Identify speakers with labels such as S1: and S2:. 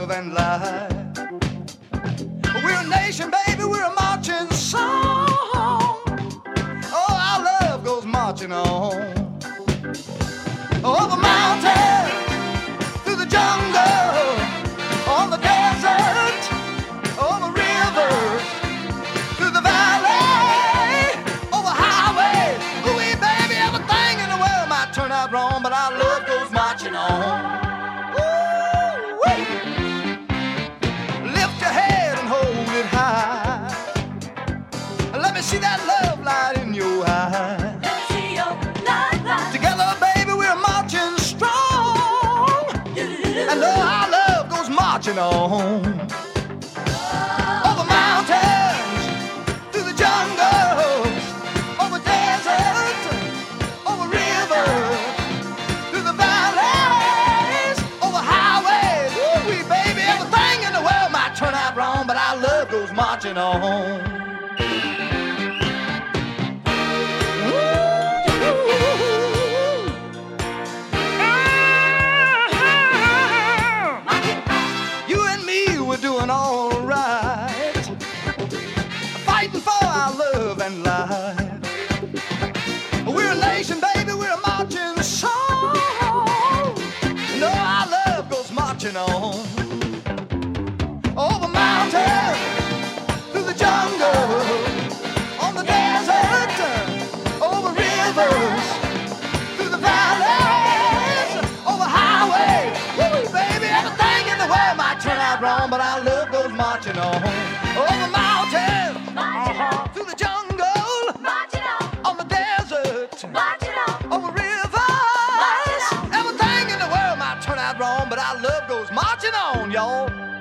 S1: love and life. We're a nation, baby, we're a marching song. Oh, our love goes marching on. Over mountains, through the jungle, on the desert, over rivers, through the valley, over highways. Ooh, baby, everything in the world might turn out wrong, but our love goes marching on. Ooh-wee. Lift your head and hold it high. Let me see that love light in your eyes. Together, baby, we're marching strong. And our love goes marching on. Over mountains, through the jungle, over deserts, over rivers, through the valleys, over highways. Ooh-wee, baby, everything in the world might turn out wrong, but our love goes marching on. Doing all right, fighting for our love and life. We're a nation, baby, we're a marching song. No, our love goes marching on. Over mountains, through the jungle, on the desert, over rivers, through the valleys, over highways. Woo, baby, everything in the world might turn out wrong, but our love goes marching on. Over mountains, through the jungle, on the desert, over rivers. Everything in the world might turn out wrong, but our love goes marching on, y'all.